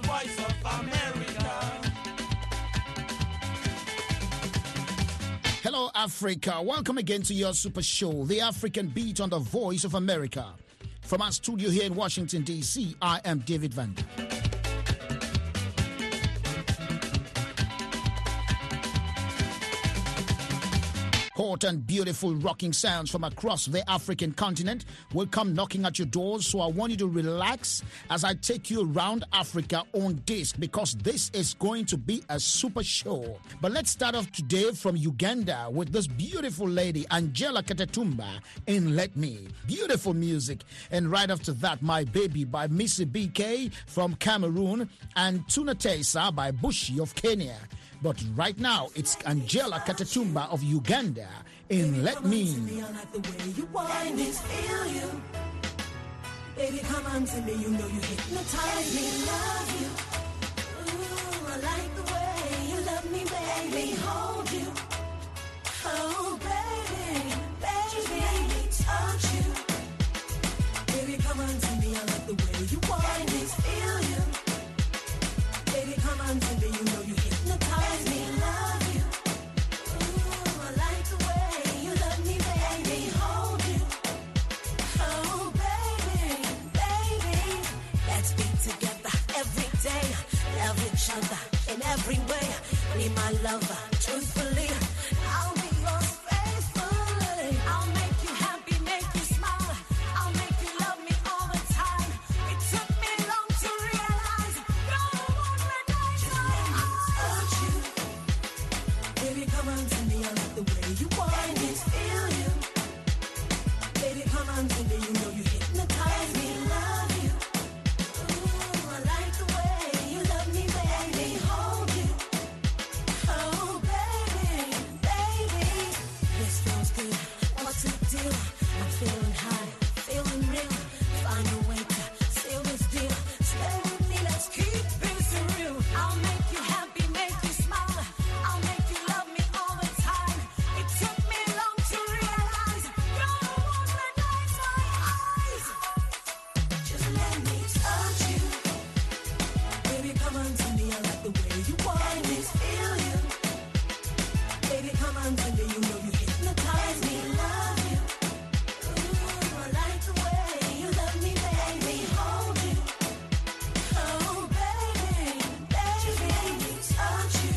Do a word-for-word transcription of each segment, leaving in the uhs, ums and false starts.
voice of America. Hello, Africa. Welcome again to your super show, The African Beat on the Voice of America. From our studio here in Washington, D C, I am David Vander. Hot and beautiful rocking sounds from across the African continent will come knocking at your doors, so I want you to relax as I take you around Africa on disc, because this is going to be a super show. But let's start off today from Uganda with this beautiful lady, Angela Katatumba, in Let Me. Beautiful music. And right after that, My Baby by Missy B K from Cameroon and Tuna Tesa by Bushi of Kenya. But right now, it's Angela Katatumba of Uganda in Let Me. Me, I like the way you whine it, feel you. Baby, come on to me, you know you hypnotize me, love you. Ooh, I like the way you love me, baby, hold you. Oh, baby, baby, touch you. Baby, come on to me, I like the way you whine it, feel you. Baby, come on to me, you know you hypnotize me, love you. Ooh, I like the way you love me, baby, hold you. Oh, baby, baby, let's be together every day. Love each other in every way. Be my lover, truthfully. I'll be yours faithfully. I'll make you happy, make you smile. I'll make you love me all the time. It took me long to realize you're the one that I touch you. Baby, come on to me, I like the way you whine it, feel you. Baby, come on to me, you know you hypnotize me, love you. Ooh, I like the way you love me, baby, hold you. Oh, baby, baby, this feels good. What's the deal? I'm feeling high, feeling real. Find a way to seal this deal. Stay with me, let's keep this real. I'll make you happy, make you smile. I'll make you love me all the time. It took me long to realize you're the one that lights my eyes. Just let me touch you. Baby, come on to me, I like the way you whine it, feel you. Baby, come on to me, you know you hypnotize me, love you. Ooh, I like the way you love me, baby, hold you. Oh, baby, baby, touch you.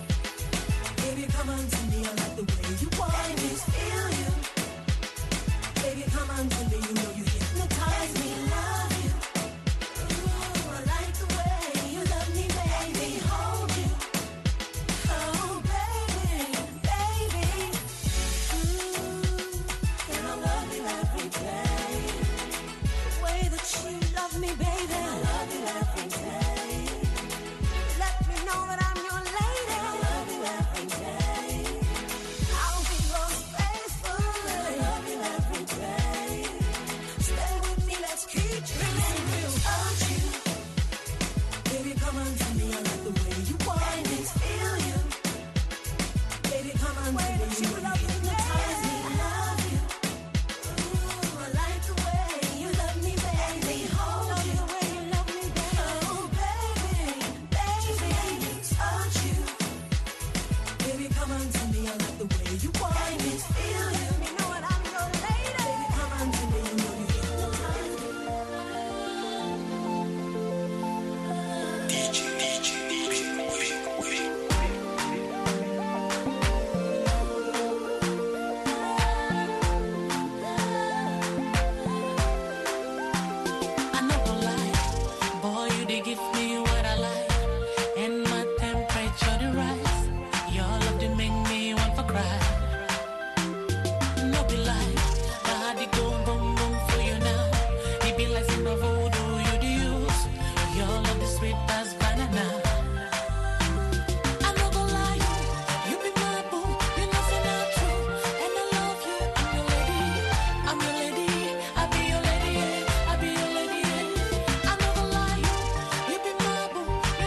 Baby, come on to me, I like the way you whine it, feel you. Baby, come on to me, you know you hypnotize me, love you. Ooh, I like the way you love me, baby, hold you. Oh, baby, baby. Ooh, and I love you every day. The way that you love me, baby, I love you every day. Let me know that I'm your lady. I love you every day. I'll be yours faithfully. I love you every day. Stay with me, let's keep this real. Touch you. Baby, come on to me, I like the way you whine it, feel you. Baby, come on to me, you know you hypnotize me, love you. Ooh, I like the way you love me, baby, hold you. Oh, baby, baby, touch you. Baby, come on to me, I like the way you whine it, feel you. Let me know that I'm your lady. Baby, come on to me, you know you hypnotize me. I know the lie, boy, you did give me what I like, and my temperature the rise. Your love did make me want to cry. No be lie, body go boom boom for you now. It be like some voodoo you do use. Your love is sweet as banana. I know the lie, you be my boo, you know say not true, and I love you. I'm your lady, I'm your lady, I be your lady, I be your lady. I know the lie, you be my boo,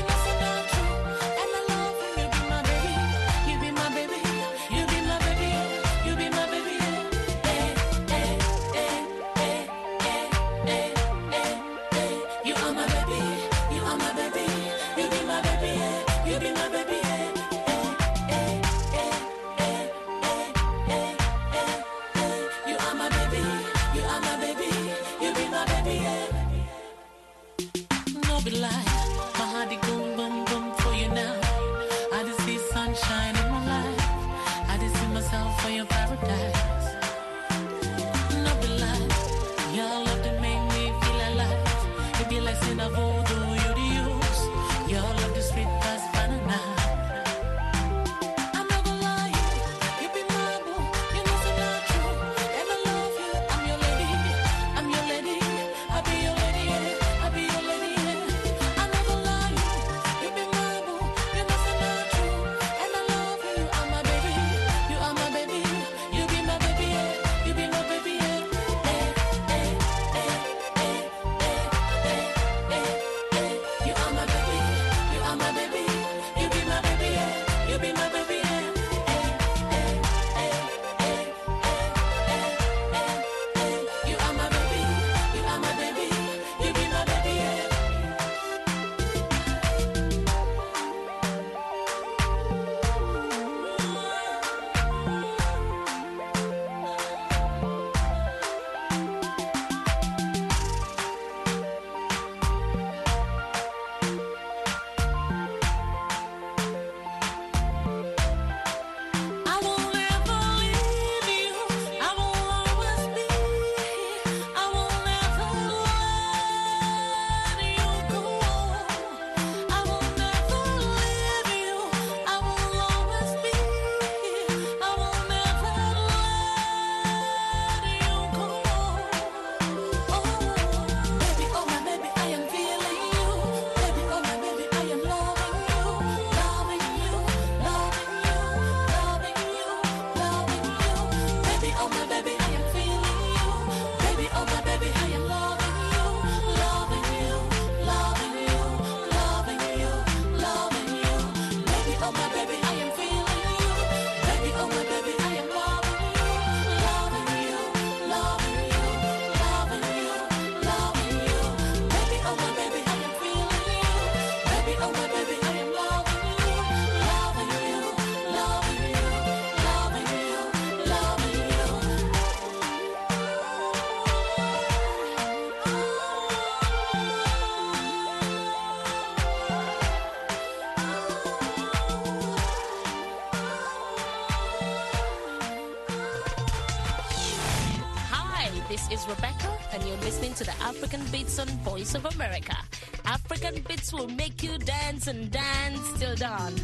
This is Rebecca, and you're listening to the African Beats on Voice of America. African Beats will make you dance and dance till dawn.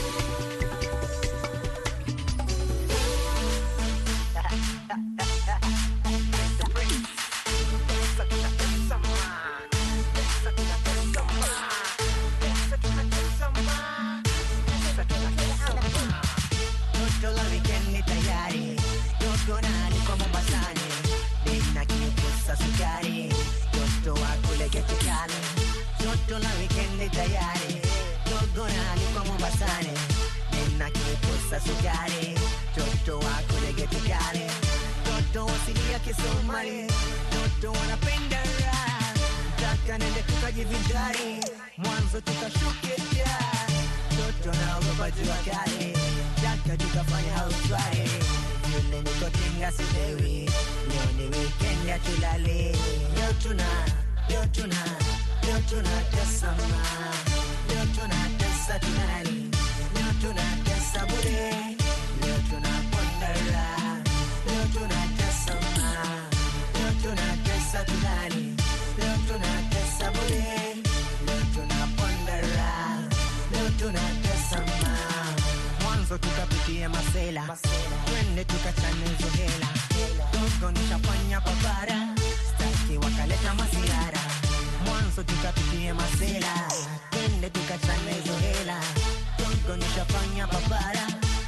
Sukari, toto wako legete kale, toto wasilia Kisomali, toto wanapenda raha, taka nende tukajivinjari, mwanzo tukashuke ja, toto naogopa jua kali, taka tukafanya hauswari, yule niko tinga silewi, leo ni weekend ya tulale, leo tuna, leo tuna, leo tuna tesama, leo tuna tesa tunali, leo tuna tesa bure. Leo tunapondera, leo tunatesa ma, leo tunatesa tunani, leo tunatesa bure, leo tunapondera, leo tunatesa ma. Mwanzo tukapitia masela, twende tukachane hizo hela, dogo nishafanya papara, staki wakaleta masiara. Mwanzo tukapitia masela, twende tukachane hizo hela, dogo nishafanya papara,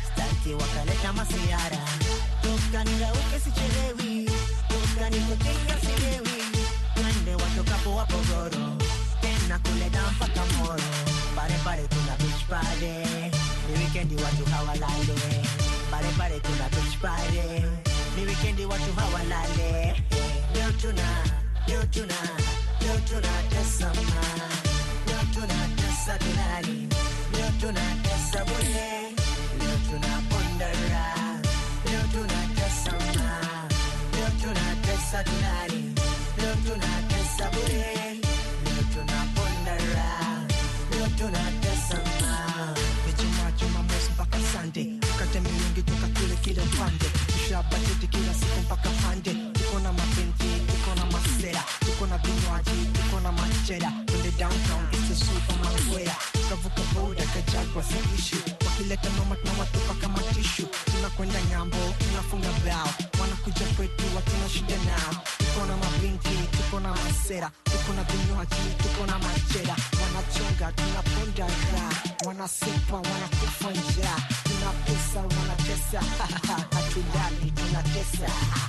wakaleta masiara. Toka nirauke sichelewi, toka nikotenga silewi, twende watokapo wapogoro, tena kule dampa kamoro. Pare pare kuna beach party, ni weekendi watu hawalale. Pare pare kuna beach party, ni weekendi watu hawalale. Leo tuna, leo tuna, leo tuna tesa ma, leo tuna tesa tunani, leo tuna tesa bure. Leo tunapondera, leo tunatesa ma, leo tunatesa tunani, leo tunatesa bure, leo tunapondera, leo tunatesa ma. Chuma chuma mosi mpaka Sunday, tukate milingi tukakule kila pande, tushabadili kila siku mpaka hande. Tuko na mapenti, tuko na masera, tuko na vinywaji, tuko na machera. Twende downtown, it's a super manwea, tukavuka boda kajagwa si issue. Wakileta noma tunawatupa kama tishu, tunakwenda nyambo, tunafunga bao, wanakuja kwetu watuna shida nao. Tuko na mabinti, tuko na masera, tuko na vinywaji, tuko na machera. Wanachonga, tunaponda raha, wanasipa, wanakufa njaa. Tuna pesa, wanatesa, hatulali, tunatesa.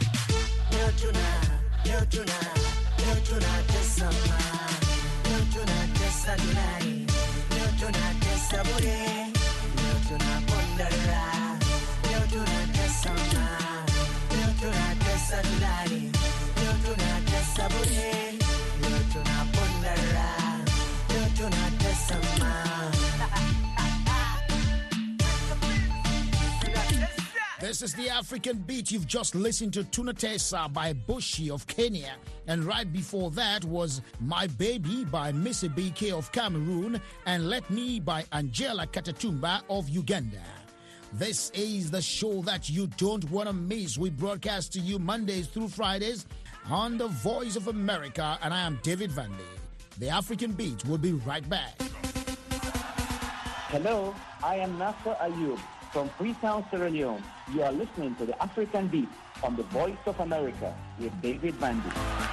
Leo tuna, leo tuna, leo tunatesa ma, leo tunatesa tunani, leo tunatesa bure. Leo tunapondera, leo tunatesa ma, leo tunatesa tunani, leo tunatesa bure. Leo tunapondera, leo tunatesa ma. This is the African Beat. You've just listened to Tunatesa by Bushi of Kenya. And right before that was My Baby by Missy B K of Cameroon and Let Me by Angela Katatumba of Uganda. This is the show that you don't want to miss. We broadcast to you Mondays through Fridays on the Voice of America, and I am David Vanley. The African Beat will be right back. Hello, I am Nasser Ayub from Freetown, Sierra Leone. You are listening to the African Beat on the Voice of America with David Vanley.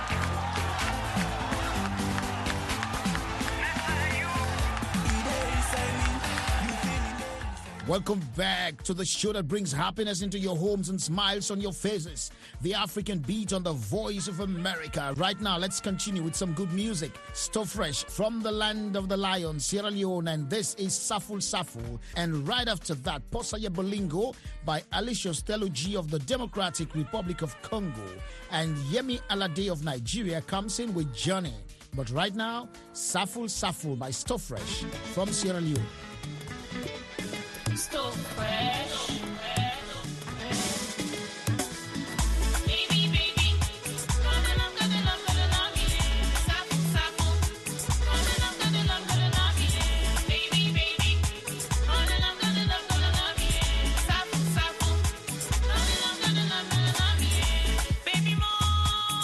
Welcome back to the show that brings happiness into your homes and smiles on your faces. The African Beat on the Voice of America. Right now, let's continue with some good music. Stuff Fresh from the land of the lion, Sierra Leone, and this is Saful Saful. And right after that, Posaya Bolingo by Alicia Steloji of the Democratic Republic of Congo. And Yemi Alade of Nigeria comes in with Johnny. But right now, Saful Saful by Stuff Fresh from Sierra Leone. So fresh. Baby, more.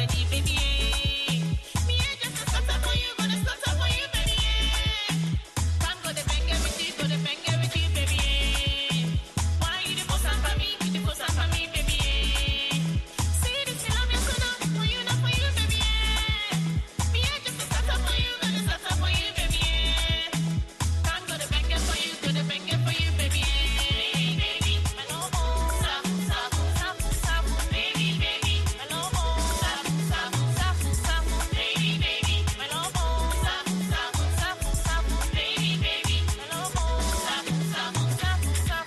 ready, baby. Me I just a start up for you, gonna start up for you, baby. Come go the bang with you, go the bang with you, baby. Why you the boss for me, you the boss for me, baby. See this love you so now, for you, not for you, baby. Me I just a start up for you, gonna start up for you, baby. Come go the bang for you, go the bang for you, baby. Baby, hello, stop, stop, stop, stop, baby, baby, hello, stop, stop, stop, stop, baby, baby, hello, stop, stop, stop, stop, baby, baby, hello, stop, stop, stop, stop.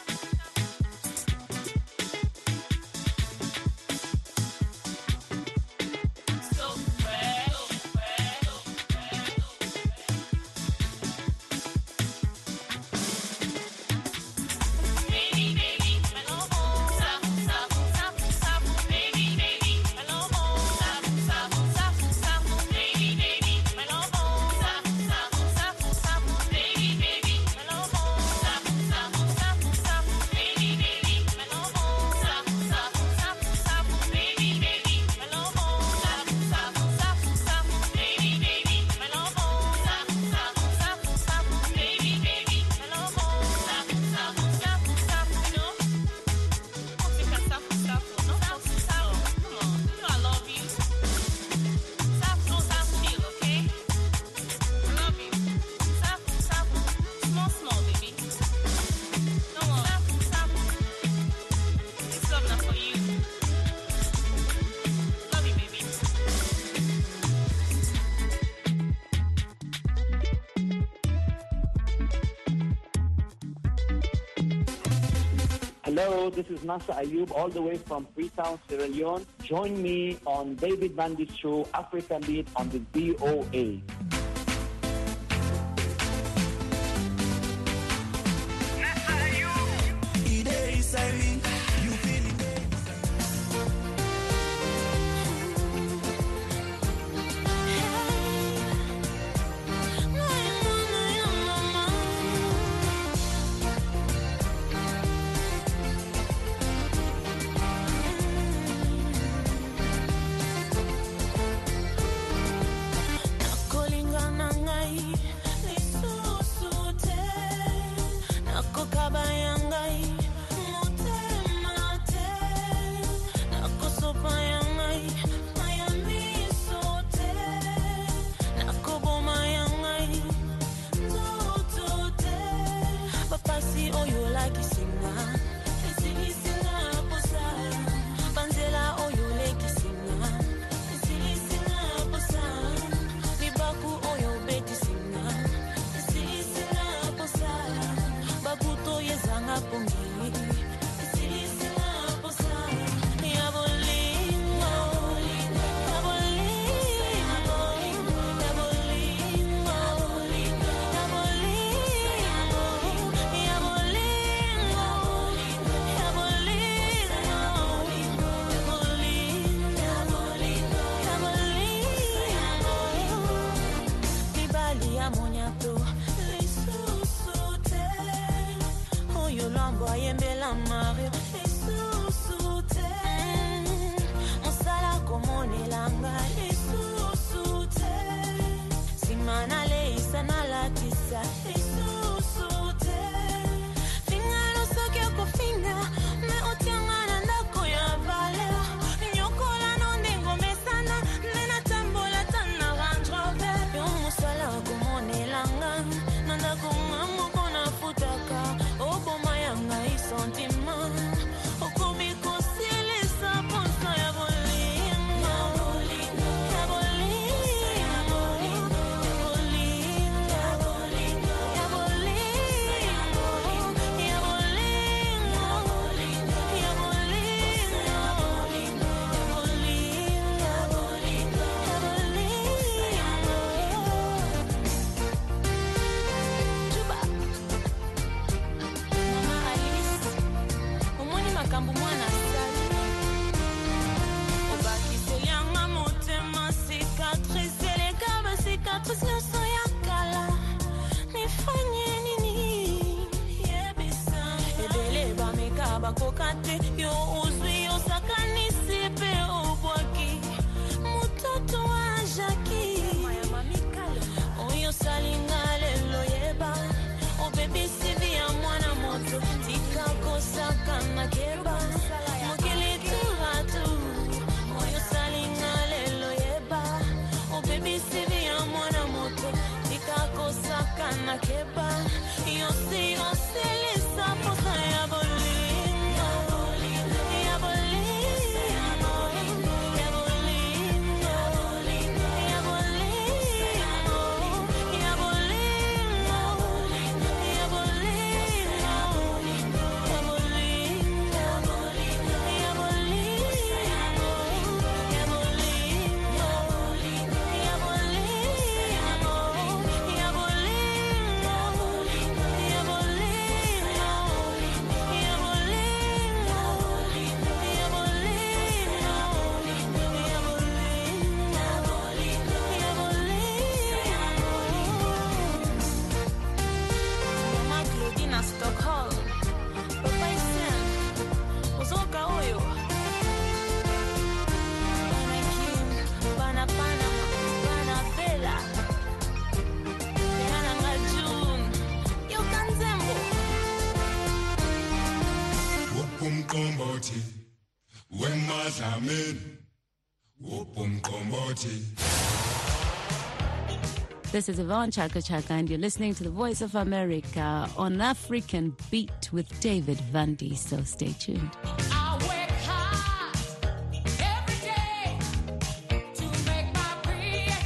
So fresh, so fresh, so baby, baby, hello, stop, stop, stop, stop, baby, baby, hello, stop, stop, stop, stop, baby, baby, hello, stop, stop, stop, stop, baby, baby, hello, stop, stop, stop, stop, baby, baby, hello, stop, stop, stop, stop, baby, baby, hello, stop, stop, stop, stop, baby, baby, hello, stop, stop, stop, stop, baby, baby, hello, stop, stop, stop, stop, you know. Stop, stop, stop, no, stop, stop, come on, you know I love you. Stop, no, stop still, okay? I love you. Stop, stop, small, small, baby. No more. Stop, stop. This love not for you. Love you, baby. Hello, this is Nasa Ayub, all the way from Freetown, Sierra Leone. Join me on David Bandy's show, African Beat, on the V O A. Nakolingana ngai, lisusu te. Nakokabaya ngai, motema te. Nakosopaya ngai, maya miso te. Nakobomaya ngai, nzoto te. Bapasi oyo lakisinga, esilisinga posa. Banzela oyo lekisinga, esilisinga posa. Libaku oyo betisinga, esilisinga posa. Babuto yezanga pongi, esilisinga posa. Ya bolingo, ya bolingo, ya bolingo, ya bolingo, ya bolingo, ya bolingo, ya bolingo. Mibali ya monyato, lisusu te. Oyo lambo ayembela Mario, lisusu te. Mosala komonelanga, lisusu te. Simana leisa na latisa, lisusu te. Finga no soki okofinga, me otianga na ndako ya valeur. Nyokola no ndengo mesana, nena tambola tana Range Rover. Yo mosala komonelanga, na ndako ngango kona futaka. Oboma yanga isentima, okomi kosilisa posa ya bolingo. Ya bolingo, ya bolingo, ya bolingo, ya bolingo, ya bolingo, ya bolingo, ya bolingo, ya bolingo. Chuba. Mama Alice, umoni makambo mwana sali. Obakise yanga motema cicatrice, elegaba cicatrice nyonso ya kala. Nifanye nini? Yebisa. Ebele bameka bakoka te, yo uzwi osakanisi pe obwaki. Makeba, yo si yo si lisa posa ya bolingo, ya bolingo, ya bolingo, ya bolingo, ya bolingo, ya bolingo, ya bolingo, ya Stockholm, Papa Isen, Uzoka Oyo, Bana Kim, Bana Panama, Bana Bella, Bana Ngajun, Yo Kanzembo. Wopum komboti, wemazamen, wopum komboti. This is Yvonne Chaka Chaka, and you're listening to the Voice of America on African Beat with David Vandy. So stay tuned. I work hard every day to make my bread.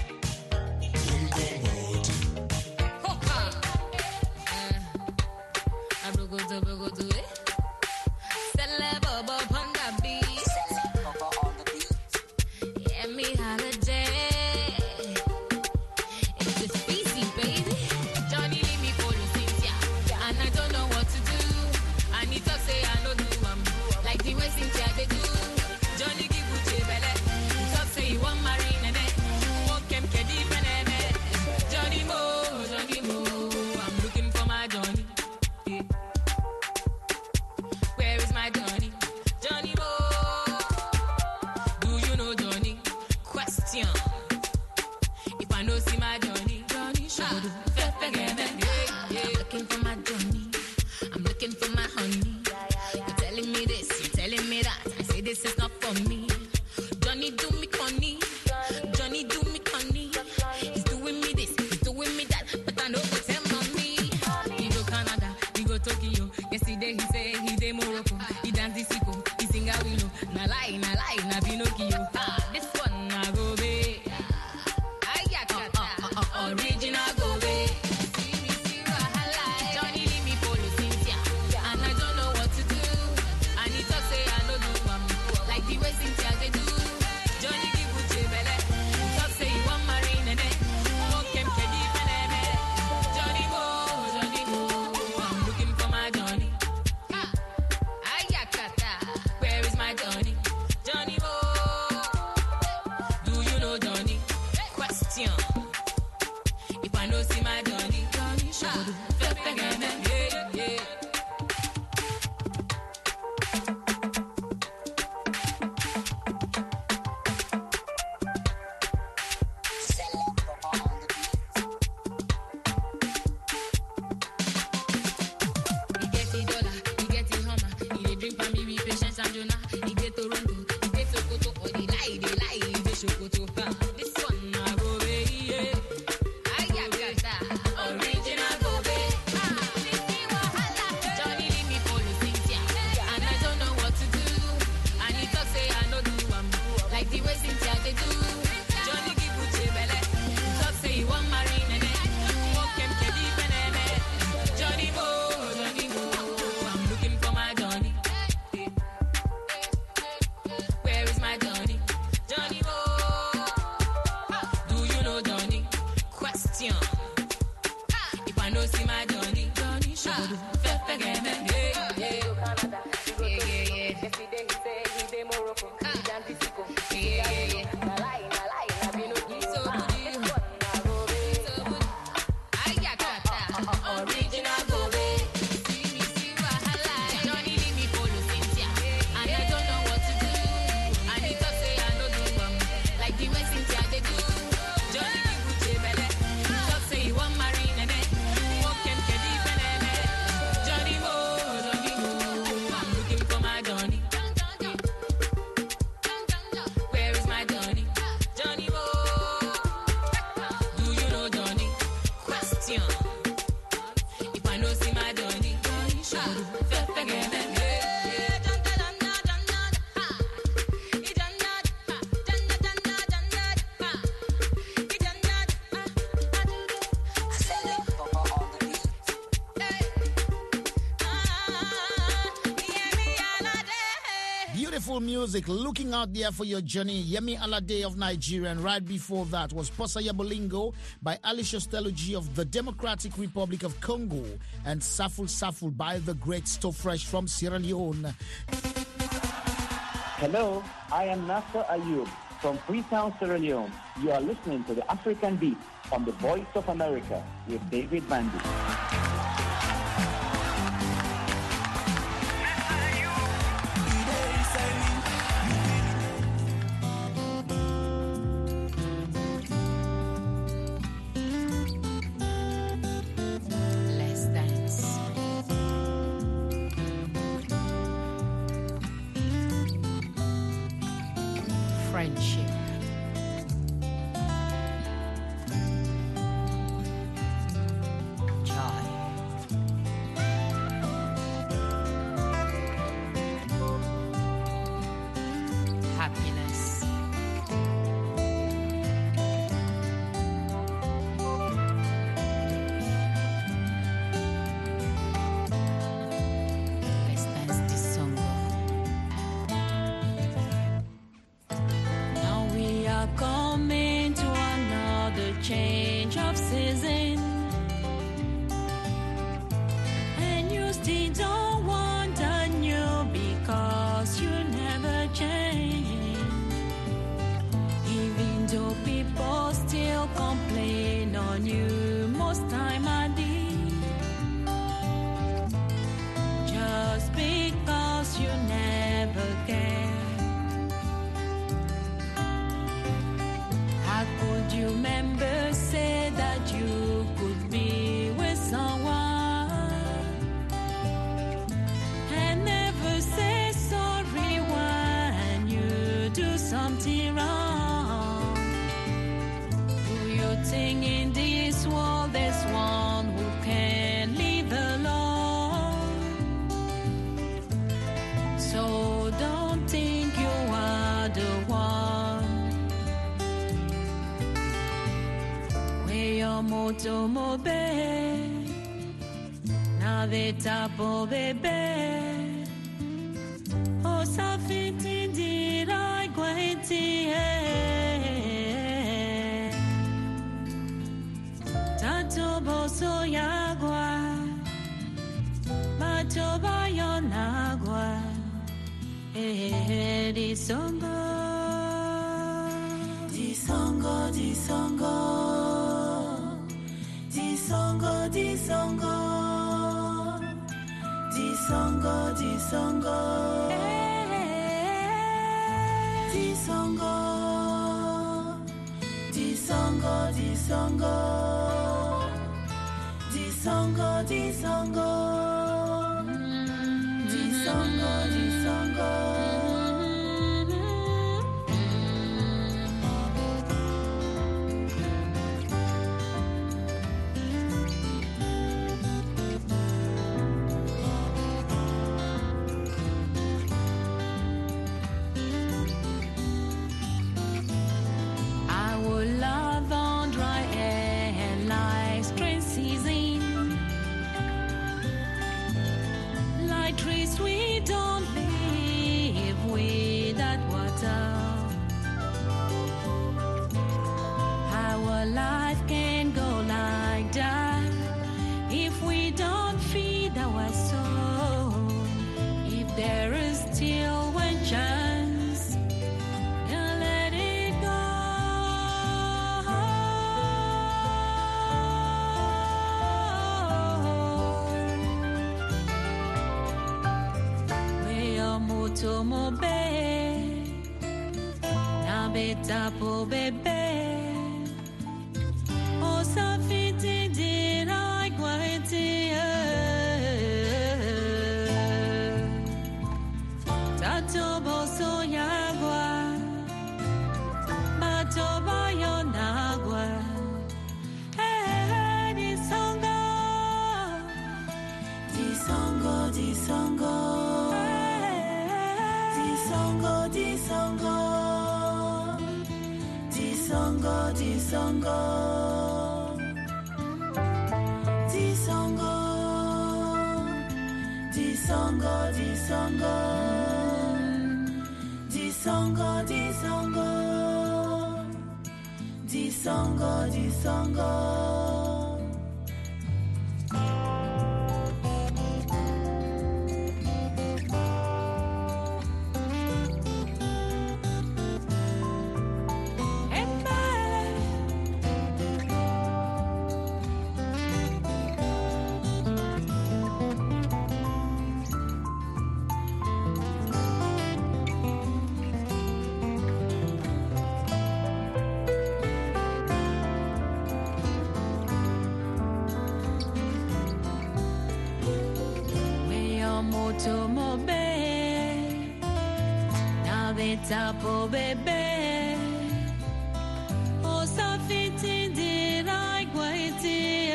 Johnny Beautiful music. Looking out there for your journey. Yemi Alade of Nigeria. And right before that was Posa Yabolingo by Alicia Steluji of the Democratic Republic of Congo. And Saful Saful by the great Stofresh from Sierra Leone. Hello, I am Nasser Ayub from Freetown, Sierra Leone. You are listening to the African Beat on the Voice of America with David Bandy. Friendship. Joy. Happiness. Let's dance this song. Now we are coming to another change of season, and you still don't want a new because you never change. Even though people still complain on you most time a day, just because you never care. How could you remember say that you could be with someone and never say sorry when you do something wrong? Do you think in this world there's one who can live alone? So don't think you are the one. Your moto mobe na vetapo bebe o safiti dirai guaiti tanto boso yagua mato bayonagua eh disongo disongo disongo Disongo, disongo, disongo, disongo, disongo, disongo, disongo, disongo, disongo, disongo, disongo. Tapo bebe o safiti dirai guaiti tato boso yagua mato bayonagua eh disongo disongo disongo disongo disongo Disongo, disongo, disongo, disongo, disongo, Disongo, disongo, disongo, disongo. Tapo bebe, o safiti di rai guaiti,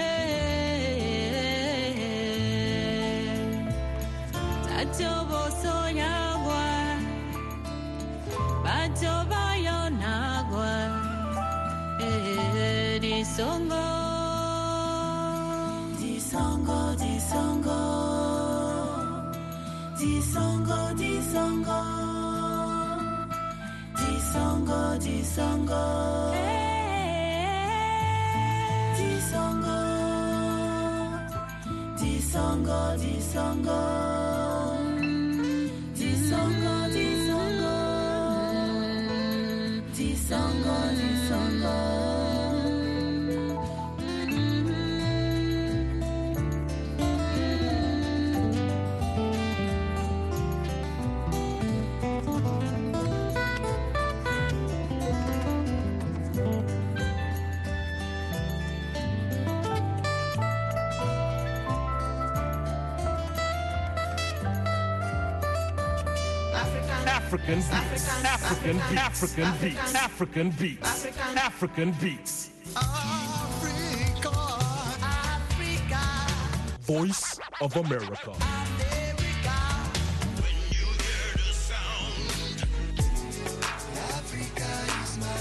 tato boso yagua, bato bayo nagua, di songo, di songo, di songo, di songo, di songo. Disongo, disongo, disongo, disongo, disongo, disongo, disongo, disongo, disongo. African beats, African beats, African beats, African beats, African beats. Africa, Africa. Voice of America. America. When you hear the sound, Africa is my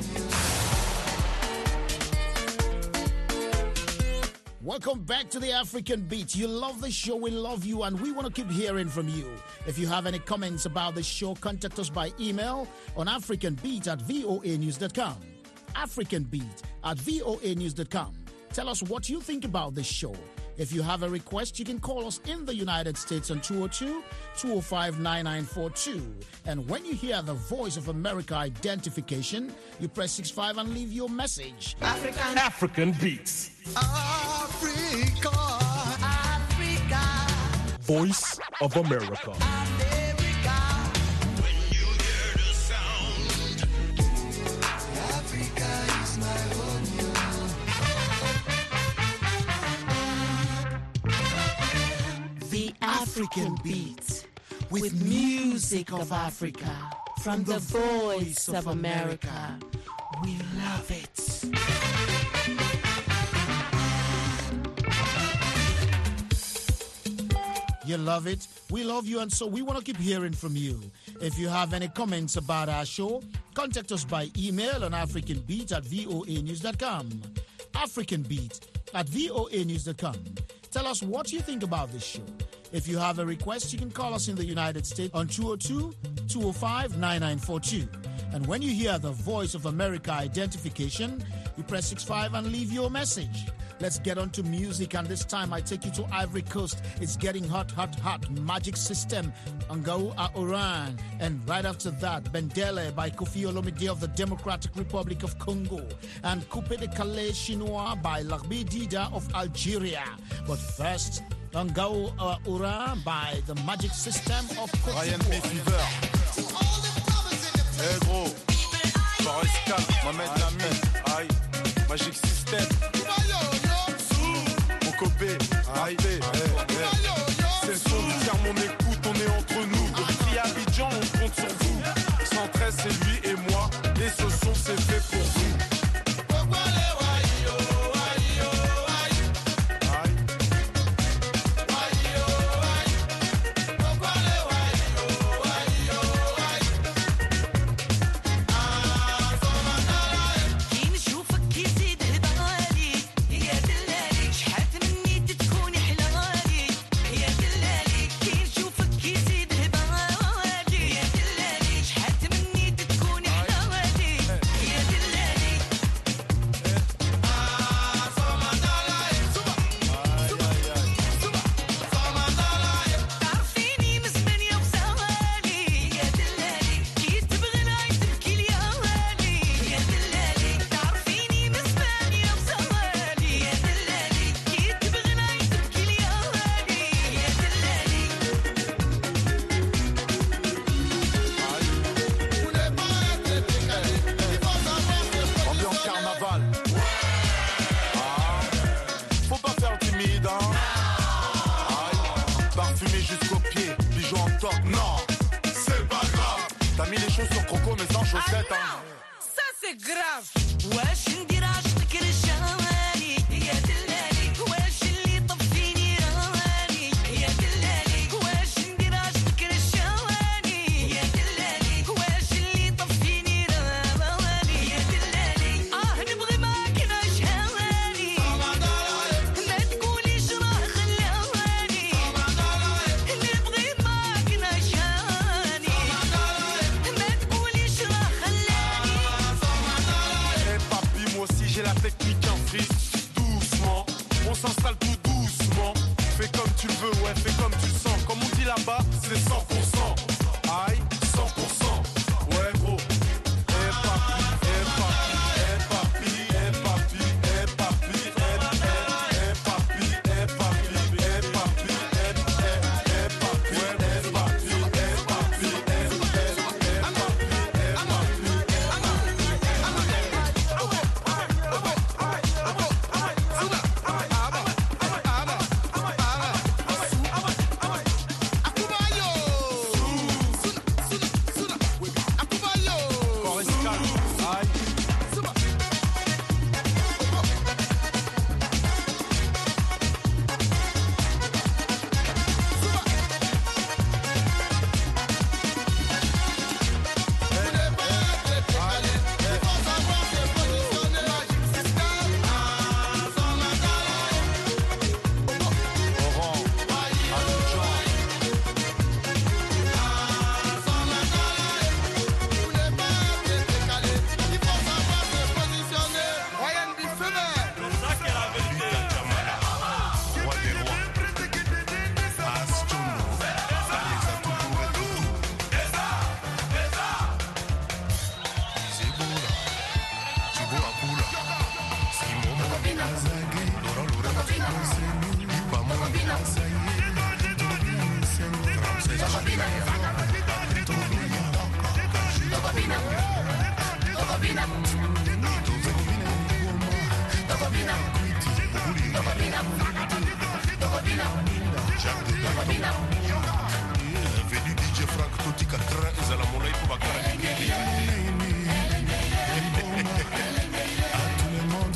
home. Welcome back to the African Beat. You love the show, we love you, and we want to keep hearing from you. If you have any comments about the show, contact us by email on africanbeat at voa news dot com. africanbeat at voa news dot com. Tell us what you think about this show. If you have a request, you can call us in the United States on two oh two, two oh five, nine nine four two. And when you hear the Voice of America identification, you press six five and leave your message. African, African beats. Africa, Africa. Voice of America. America. When you hear the sound, Africa is my home. The African Beat, with music of Africa, from the Voice of America. We love it. You love it. We love you, and so we want to keep hearing from you. If you have any comments about our show, contact us by email on africanbeat at voa news dot com. africanbeat at voa news dot com. Tell us what you think about this show. If you have a request, you can call us in the United States on two oh two, two oh five, nine nine four two. And when you hear the Voice of America identification, you press six five and leave your message. Let's get on to music, and this time I take you to Ivory Coast. It's getting hot, hot, hot. Magic System, Ngao a Oran. And right after that, Bendele by Kofi Olomide of the Democratic Republic of Congo. And Coupe de Calais Chinois by Larbi Dida of Algeria. But first, Ngao a Oran by the Magic System of Côte Ryan B. Fever. Eh gros, Forest Camp, Mohamed Lamy, aïe, Magic System. Mon copé, aïe, c'est le son du tiers, mon écoute, on est entre nous. Depuis Abidjan, on compte sur vous. cent treize, c'est lui et moi, et ce son, c'est fait pour vous. Had to chaussettes. Ah Hein. non, ça c'est grave. واش ندير عشقك رشاني يا دلالي واش اللي طفيني راني يا دلالي واش ندير عشقك رشاني يا دلالي واش اللي طفيني راني يا دلالي اه نبغي معاك نشهاني ما تقوليش راه خلاني نبغي معاك نشهاني ما تقوليش راه خلاني. Eh papi, moi aussi j'ai la technique en frise. Doucement, on s'installe tout doucement. Fais comme tu le veux, ouais, fais comme tu le sens. Comme on dit là-bas, c'est cent pour cent. Aïe, cent pour cent. Ouais, gros. Eh papi, eh papi, eh papi, eh papi, eh papi, eh eh eh papi, eh papi, eh papi, eh eh eh papi, ouais, eh papi, eh papi, eh eh eh papi, Venu D J Frank Toti Katra ezala molai po bakara kikeli. À tout le monde.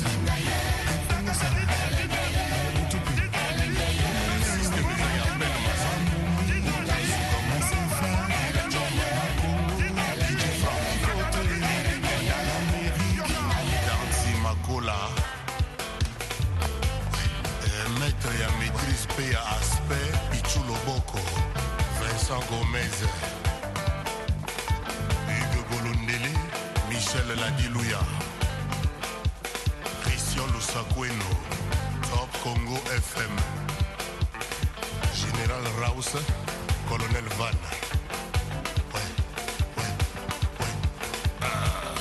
Système eza ya belle mazamu. Commence à faire D J Frank Dansi Makola. Maître ya maîtrise pe ya aspect Pichu Loboko Vincent Gomez Hugues Bolondele Michel Ladilouya Christian Lusakweno Top Congo F M Général Raus Colonel Van ouais, ouais, ouais. Ah.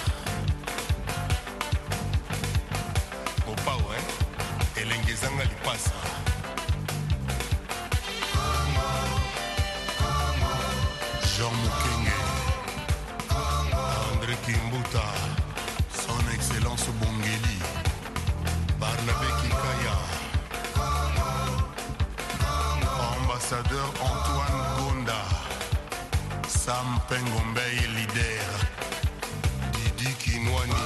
Opa ouais Elengezanga lipasa Jean Mukenge André Kimbuta Son Excellence Bongeli Barnabé Kikaya Ambassadeur Antoine Gonda Sam Pengombe leader Didi Kinwani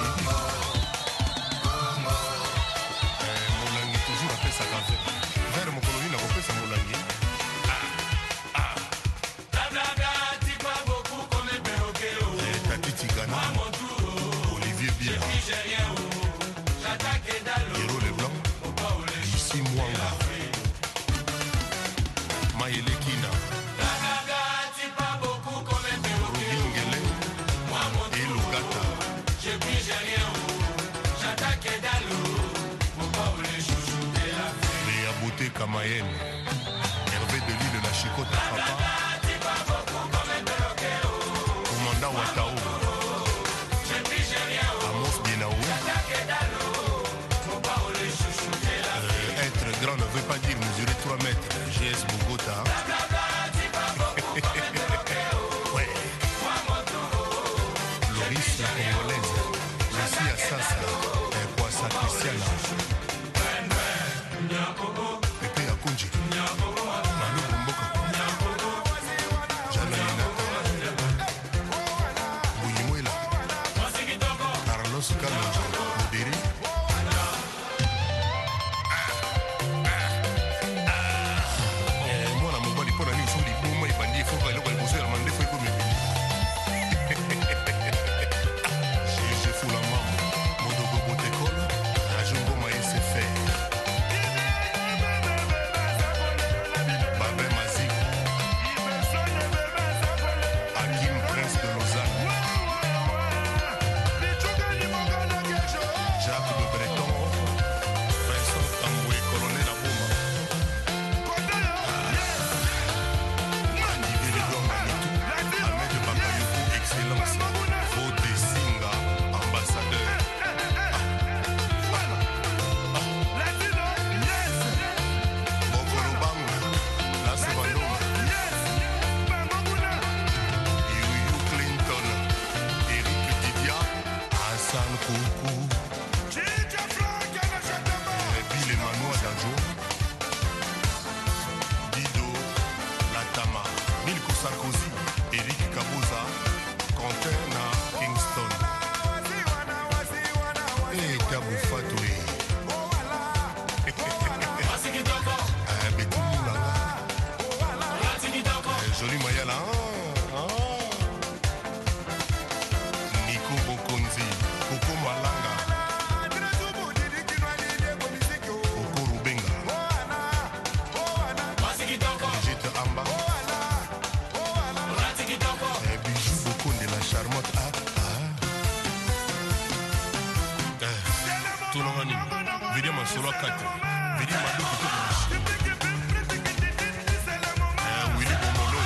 Vers mon colonie, n'a pas fait sa moulangui. Ah, ah. Tati Tigana, Olivier Bia, Hiro Leblanc, Ici Mwanga, Maïle Kina, Robin Ngele, et Lugata. Beauté Kamayen, Hervé de l'île de la Chicote Papa, Commandant Watao, Amos Bienaou. Euh, être grand ne veut pas dire mesurer trois mètres. G S Bogota. Ouais. Loris la Congolaise, Lucie Assassa, Kwasa Christiana. Pepe Akunji, Manu Bumboka, Jana Inata, Bouyimuela, Kalonzo, modéré. Eh, mwana mobali mpo na nini so liboma ebandi efoka eloko liboso ya mandefo ekomemi. Gege fula mama, modogo botekolo, ajongo ma S F R. Babé Mazik, Hakim Prince de Lausanne, Jacques de Breton, Vincent Tamboué, colonel Aboma, Andy Vélédon Manitou, Ahmed Bakayoko, excellence, Voté Singa, ambassadeur. Bokolo Bang, Lasse Bandoma, Yuyu Clinton, Eric Didia, Hassan Koukou, Bill Emmanuel Dajo, Dido Latama, Milko Sarkozy, Eric Kaboza, Quentin na Kingston. Eh, Tabou Fatoui. Eh, Betty Moulanga. Eh, Joli Mayala. Ah, ah. Nico Bokonzi, Coco Malanga, Coco Rubenga, Brigitte Amba, eh, Bijou Bokonde, la charmante. Ah, ah. Eh, tout le monde, Vidia Masolo quatre, Vidia Madou Koutou. Eh, Willy Bomolo,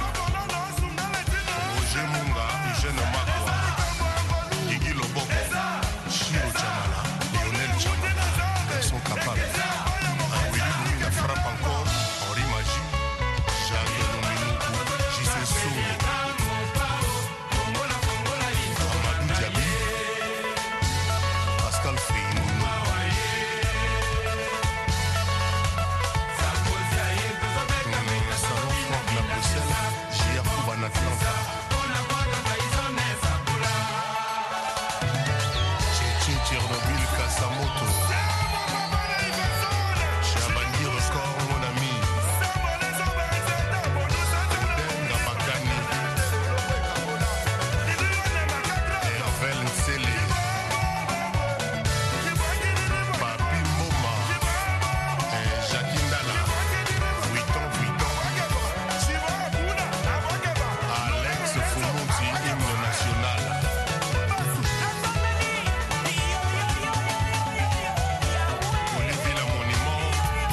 Roger Munga, Eugène Makwa, Guigui Loboko, Chiro Chamala, Lionel Chamala, ils sont capables. Ah, Willy Boumina frappe encore, Henri Magie, Jacques Lominou, J C Soum, Amadou Diaby, Pascal Frimounou, Salon Franck La Bruxelles, J R Kouban Atlanta. Tchétché Tchernobyl Kassamoto, Chabani Record mon ami, Odenga Bakani, Hervel Nsele, Papi Moma, eh, Jacques Ndala, Vuitton Vuitton, Alex Foumonti, hymne national. Olivier La Monument,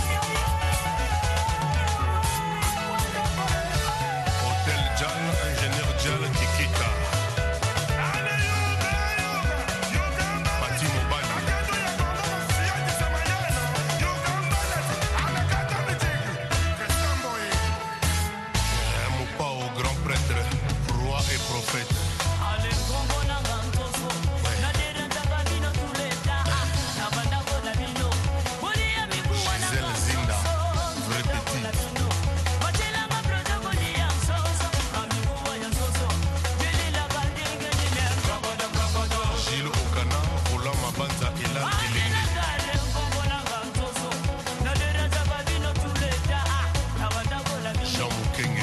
Hôtel Dial, ingénieur Dial Kikita, Pati Mobali, un mot pas au grand prêtre, roi et prophète. Gisèle Zinda, vrai petit. Gilles Okana, Roland Mabanza, Elan Elende. Jean Mokenge,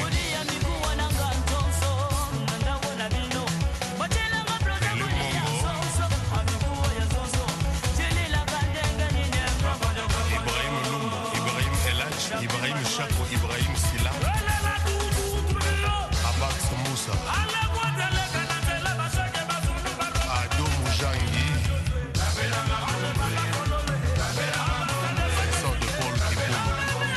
Pele Mongo, Ibrahim Lumba, Ibrahim Elach, Ibrahim Chako, Ibrahim Silla, Abax Moussa, Ado Moujangi, Vincent de Paul Kipolo,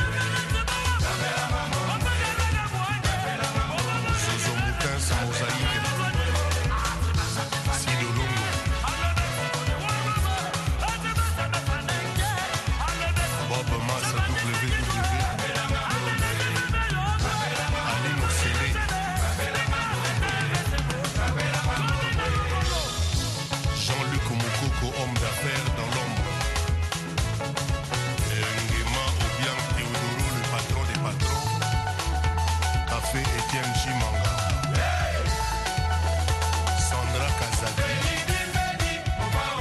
Zozo Moutin, Mosaïque, Sido Longo, Bob Massa, W W, Ali Mossele, Jean-Luc Moukoko, homme d'affaires dans l'ombre. Nguema Obiang Théodoro, le patron des patrons. Café Étienne Chimanga. Sandra Kazadi.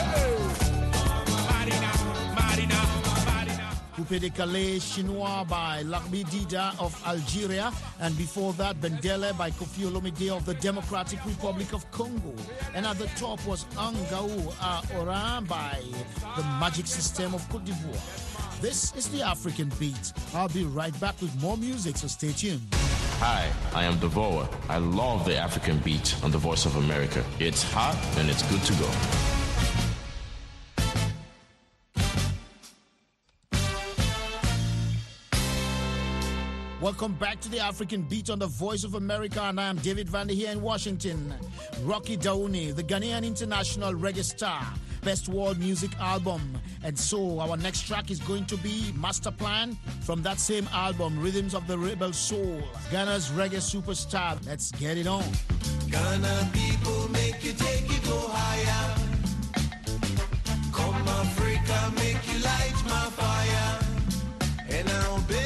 Coupé de Calais Chinois by Lakbi Dida of Algeria, and before that Bendele by Kofi Olomide of the Democratic Republic of Congo. And at the top was Angao Oran by the Magic System of Cote d'Ivoire. This is the African Beat. I'll be right back with more music, so stay tuned. Hi, I am Devoa. I love the African Beat on the Voice of America. It's hot and it's good to go. Welcome back to the African Beat on the Voice of America, and I am David Vander here in Washington. Rocky Daouni, the Ghanaian international reggae star, Best World Music Album. And so our next track is going to be Master Plan from that same album, Rhythms of the Rebel Soul. Ghana's reggae superstar. Let's get it on. Ghana people make you take you go higher. Come Africa, make you light my fire. And I'll be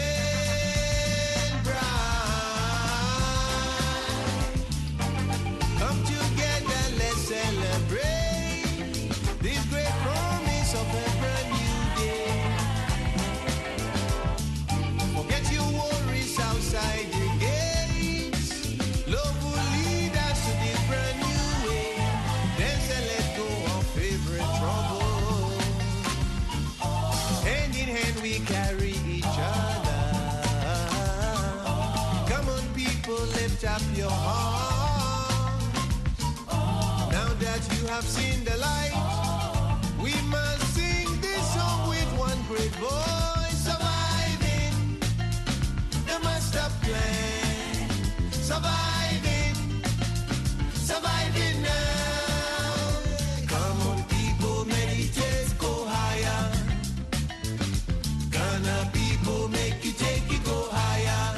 up your heart. Now that you have seen the light, we must sing this song with one great voice. Surviving the master plan. Surviving, surviving now. Come on people, meditate, go higher. Ghana people, make you take you go higher.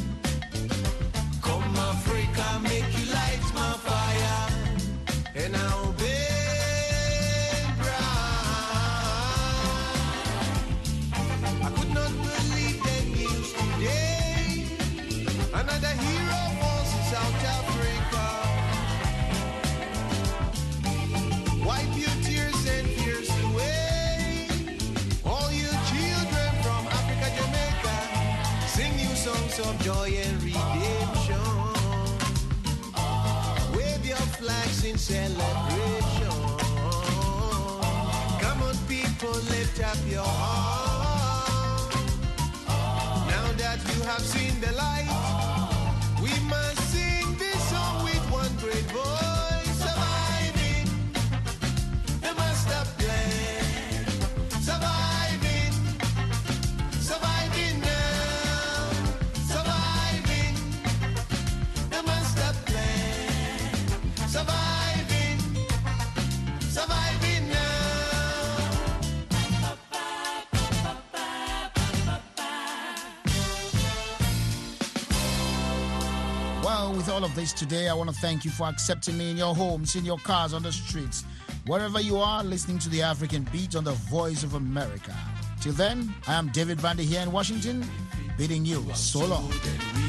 Africa, make you light my fire, and I'll be bright. I could not believe the news today. Another hero falls in South Africa. Wipe your tears and fears away. All you children from Africa, Jamaica, sing you songs of joy and redemption. Flags in celebration. Come on people, lift up your heart. Now that you have seen the light, we must sing this song with one great voice. Surviving the master plan. Surviving, surviving now. Surviving the master plan. Surviving, surviving now. Well, with all of this today, I want to thank you for accepting me in your homes, in your cars, on the streets, wherever you are, listening to the African Beat on the Voice of America. Till then, I am David Vander here in Washington, bidding you so long.